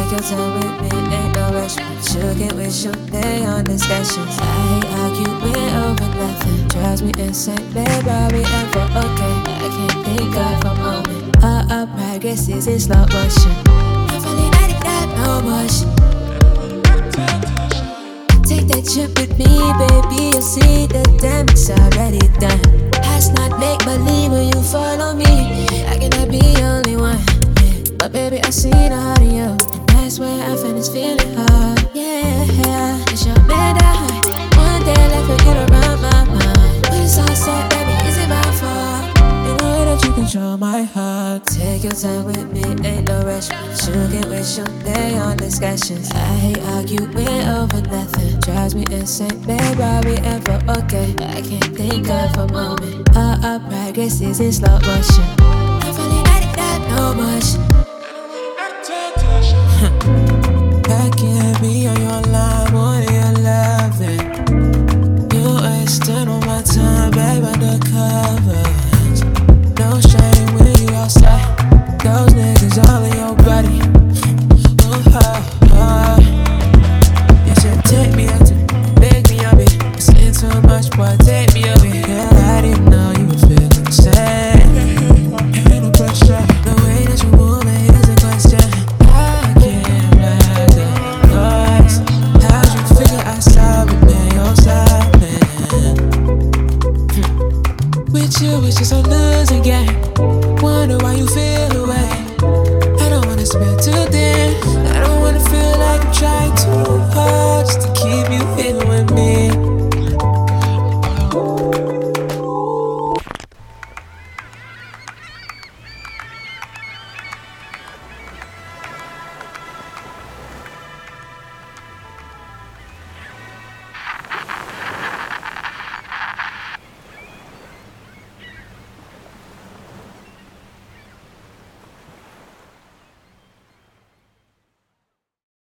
Take your time with me, ain't no rush. But you can waste your day on discussions. I hate arguing over nothing. Drives me insane, babe, are we ever okay? I can't think of a moment. Our progress is in slow motion. I'm feeling like it got no motion. Take that trip with me, baby, you'll see the damage already done. Has not make believe when you follow me. I cannot be the only one, yeah. But baby, I see the heart in you, and that's where I finish feeling hard. Yeah, it's your bed that high. One day left for you to run my mind. When it's all set, baby, is it my fault? In a way that you control my heart. Take your time with me, ain't no rush. But you can waste your day on discussions. I hate arguing over nothing. Drives me insane, babe, are we ever okay? I can't think of a moment. Our progress is in slow motion. I'm feeling like it got no motion. I can't be on your line, wanting your loving. You wasting all my time, babe, undercover. No shame when you outside. Those niggas all in your body. You should take me out to beg me up it. I'm saying too much, boy, take me up it. Yeah, I didn't know you were feeling the same. Ain't no pressure. The way that you move it is a question. I can't let the noise. How'd you figure I saw it, man? You're silent. With you, it's just a losing game. Wonder why you feel away. I don't wanna spill too thin. I don't wanna feel like I'm trying to